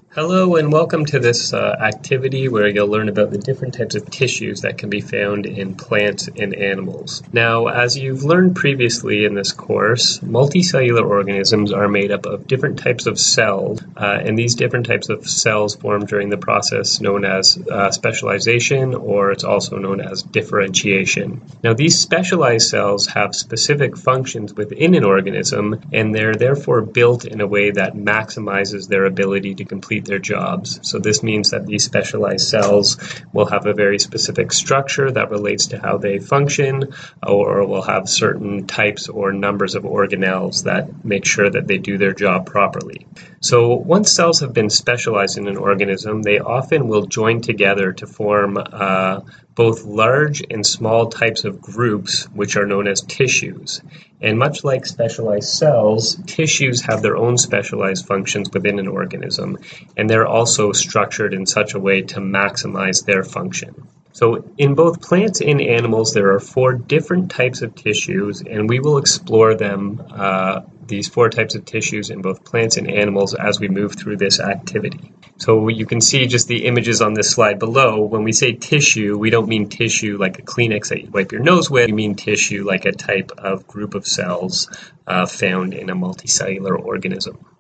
Hello and welcome to this activity where you'll learn about the different types of tissues that can be found in plants and animals. Now, as you've learned previously in this course, multicellular organisms are made up of different types of cells, and these different types of cells form during the process known as specialization, or it's also known as differentiation. Now, these specialized cells have specific functions within an organism, and they're therefore built in a way that maximizes their ability to complete their jobs. So this means that these specialized cells will have a very specific structure that relates to how they function, or will have certain types or numbers of organelles that make sure that they do their job properly. So once cells have been specialized in an organism, they often will join together to form both large and small types of groups, which are known as tissues. And much like specialized cells, tissues have their own specialized functions within an organism, and they're also structured in such a way to maximize their function. So in both plants and animals, there are 4 different types of tissues, and we will explore them, these 4 types of tissues in both plants and animals as we move through this activity. So you can see just the images on this slide below. When we say tissue, we don't mean tissue like a Kleenex that you wipe your nose with. We mean tissue like a type of group of cells found in a multicellular organism.